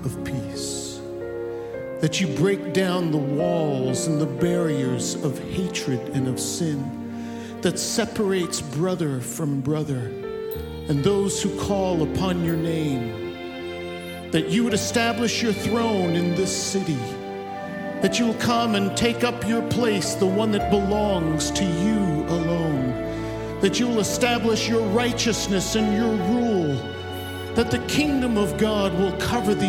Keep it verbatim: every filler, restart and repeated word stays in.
of peace, that you break down the walls and the barriers of hatred and of sin that separates brother from brother and those who call upon your name, that you would establish your throne in this city, that you will come and take up your place, the one that belongs to you alone, that you will establish your righteousness and your rule, that the kingdom of God will cover the